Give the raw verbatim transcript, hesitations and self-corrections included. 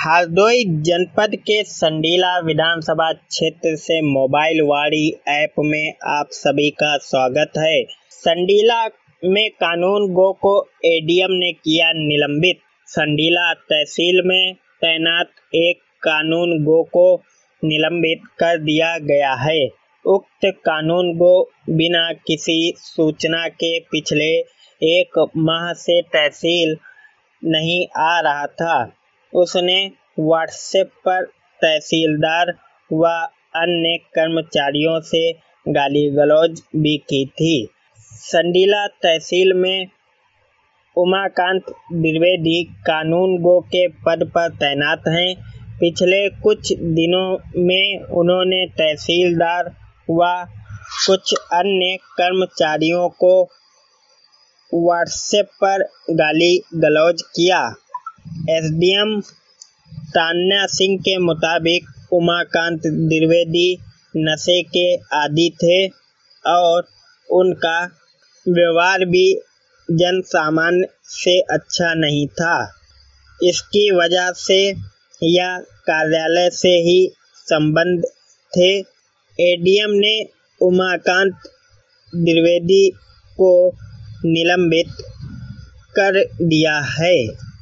हरदोई जनपद के संडीला विधानसभा क्षेत्र से मोबाइल वाड़ी ऐप में आप सभी का स्वागत है। संडीला में कानून गो को एडीएम ने किया निलंबित। संडीला तहसील में तैनात एक कानून गो को निलंबित कर दिया गया है। उक्त कानून गो बिना किसी सूचना के पिछले एक माह से तहसील नहीं आ रहा था। उसने व्हाट्सएप पर तहसीलदार व अन्य कर्मचारियों से गाली गलौज भी की थी। संडीला तहसील में उमाकांत द्विवेदी कानून गो के पद पर तैनात हैं। पिछले कुछ दिनों में उन्होंने तहसीलदार व कुछ अन्य कर्मचारियों को व्हाट्सएप पर गाली गलौज किया। एसडीएम तान्या सिंह के मुताबिक उमाकांत द्विवेदी नशे के आदी थे और उनका व्यवहार भी जन सामान्य से अच्छा नहीं था। इसकी वजह से यह कार्यालय से ही संबंध थे। एडीएम ने उमाकांत द्विवेदी को निलंबित कर दिया है।